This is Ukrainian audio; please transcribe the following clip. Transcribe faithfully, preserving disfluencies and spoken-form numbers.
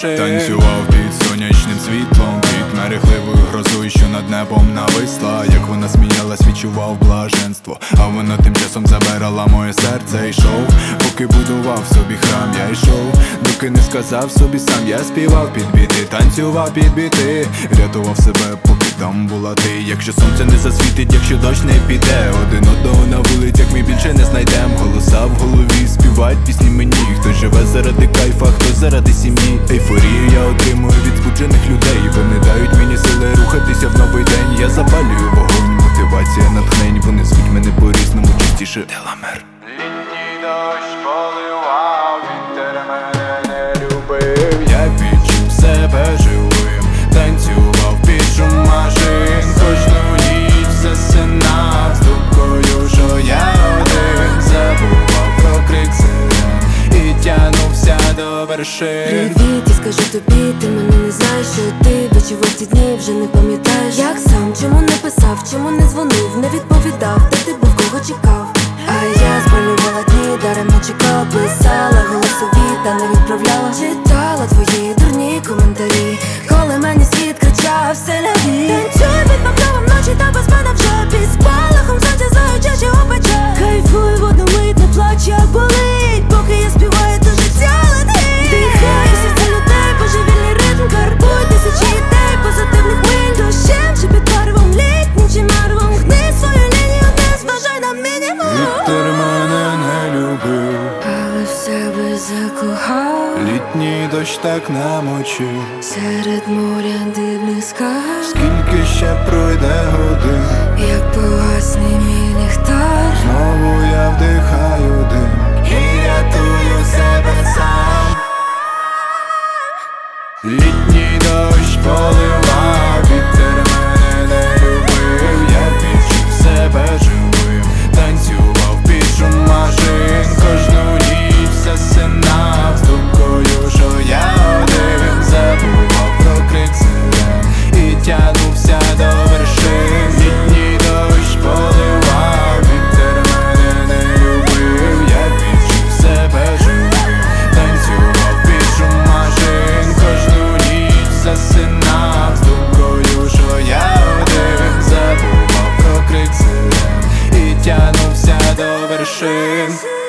вершин. Танцював під сонячним світлом, під мерехливою грозою, що над небом нависла. Як вона сміялась, відчував блаженство, а вона тим часом забирала моє серце. Йшов, поки будував собі храм, я йшов, доки не сказав собі сам. Я співав під біти, танцював під біти, рятував себе, поки там була ти. Якщо сонце не засвітить, якщо дощ не піде, один одного на вулицях ми більше не знайдем. Голоса в голові співають пісні мені. Хто живе заради кайфа, хто заради сім'ї. Ейфорію я отримую від збуджених людей. Вони дають мені сили рухатися в новий день. Я запалюю вогонь, мотивація, натхнень. Вони звуть мене по-різному, частіше Деламер. Літній дощ поливав, вітер мене не любив. Я відчув себе живим, танцював під шум машин. Кожну ніч засинав з думкою, що я один. Забував про крик сирен і тягнувся до вершин. Привіт, я скажу тобі, ти мене не знаєш, що ти відчував ці дні, вже не пам'ятаєш. Як сам, чому не писав, чому не дзвонив, не відповідав, де ти був, кого чекав. А я спалювала дні, даремно чекала, писала голосові, та не відправляла. Читала твої дурні коментарі, коли мені світ кричав «Селяві». Танцюй під покровом ночі, та без мене вже під спалахом сонця, заючачи у пече. Кайфуй в одну мить, не плач, як болить, поки я співаю, то життя летить. Дихаю серця людей, божевільний ритм, карбуй тисячі ідей, позитивних хвиль. Дощем чи під парвом, літнім чи марвом, гни свою лінію, не зважай на мінімум. Вітер мене не любив, Але в себе закохав, літній дощ так намочив. серед моря дивних скарб. Скільки ще пройде годин, Як погасне мій ліхтар, знову я вдихаю дим і рятую себе сам. Літній дощ поливав, вітер мене не любив. Я відчув себе живим, танцював під шум машин. Кожну ніч засинав з думкою, що я один. Забував про крик сирен і тягнувся до вершин. Літній дощ поливав, вітер мене не любив. Я відчув себе живим, танцював під шум машин. Кожну ніч засинав з думкою, що я один. Забував про крик сирен і тягнувся до вершин.